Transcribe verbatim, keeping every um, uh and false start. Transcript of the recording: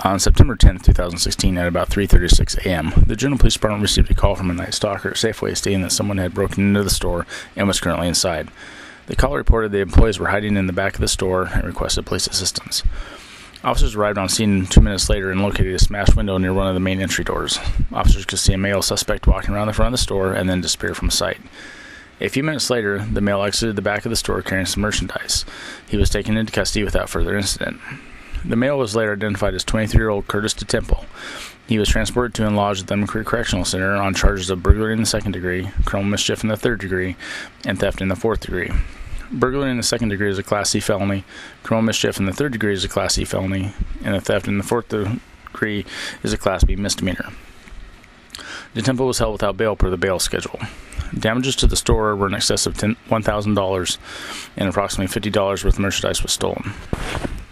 On September tenth, twenty sixteen, at about three thirty-six a.m., the Juneau Police Department received a call from a night stalker at Safeway stating that someone had broken into the store and was currently inside. The caller reported the employees were hiding in the back of the store and requested police assistance. Officers arrived on scene two minutes later and located a smashed window near one of the main entry doors. Officers could see a male suspect walking around the front of the store and then disappear from sight. A few minutes later, the male exited the back of the store carrying some merchandise. He was taken into custody without further incident. The male was later identified as twenty-three-year-old Curtis DeTemple. He was transported to and lodged at the Lemon Creek Correctional Center on charges of burglary in the second degree, criminal mischief in the third degree, and theft in the fourth degree. Burglary in the second degree is a Class C felony, criminal mischief in the third degree is a Class C felony, and the theft in the fourth degree is a Class B misdemeanor. DeTemple was held without bail per the bail schedule. Damages to the store were in excess of one thousand dollars, and approximately fifty dollars worth of merchandise was stolen.